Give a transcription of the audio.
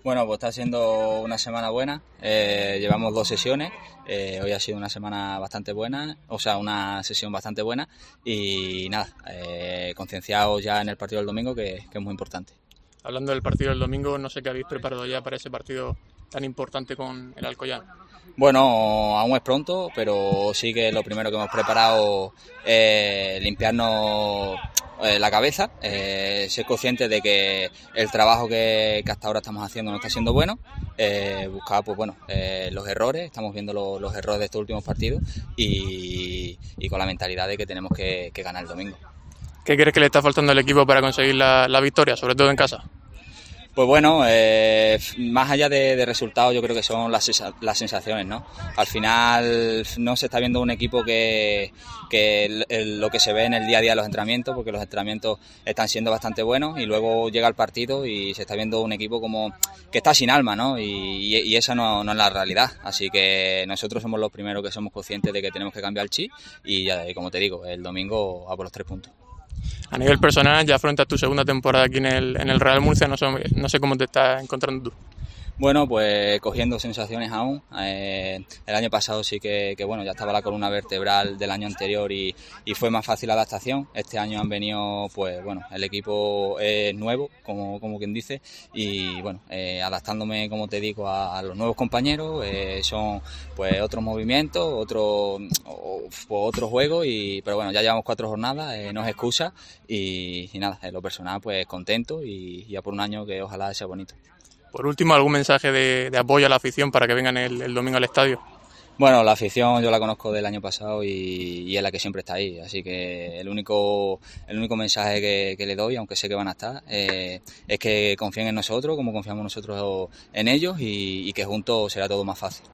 Bueno, pues está siendo una semana buena, llevamos 2 sesiones, hoy ha sido una semana bastante buena, o sea, una sesión bastante buena y nada, concienciados ya en el partido del domingo que es muy importante. Hablando del partido del domingo, no sé qué habéis preparado ya para ese partido tan importante con el Alcoyano. Bueno, aún es pronto, pero sí que lo primero que hemos preparado es limpiarnos la cabeza, ser conscientes de que el trabajo que hasta ahora estamos haciendo no está siendo bueno, buscar pues bueno los errores, estamos viendo los errores de estos últimos partidos y con la mentalidad de que tenemos que ganar el domingo. ¿Qué crees que le está faltando al equipo para conseguir la victoria, sobre todo en casa? Pues bueno, más allá de resultados, yo creo que son las sensaciones, ¿no? Al final no se está viendo un equipo que lo que se ve en el día a día de los entrenamientos, porque los entrenamientos están siendo bastante buenos y luego llega el partido y se está viendo un equipo como que está sin alma, ¿no? Y esa no es la realidad. Así que nosotros somos los primeros que somos conscientes de que tenemos que cambiar el chip y como te digo, el domingo a por los 3 puntos. A nivel personal, ya afrontas tu segunda temporada aquí en el Real Murcia, no sé cómo te estás encontrando tú. Bueno, pues cogiendo sensaciones aún. El año pasado sí que bueno, ya estaba la columna vertebral del año anterior y fue más fácil la adaptación. Este año han venido, pues bueno, el equipo es nuevo, como quien dice, y bueno, adaptándome, como te digo, a los nuevos compañeros. Son pues otros movimientos, otro juego, pero bueno, ya llevamos 4 jornadas, no es excusa y nada, en lo personal pues contento y ya por un año que ojalá sea bonito. Por último, ¿algún mensaje de apoyo a la afición para que vengan el domingo al estadio? Bueno, la afición yo la conozco del año pasado y es la que siempre está ahí, así que el único mensaje que le doy, aunque sé que van a estar, es que confíen en nosotros como confiamos nosotros en ellos y que juntos será todo más fácil.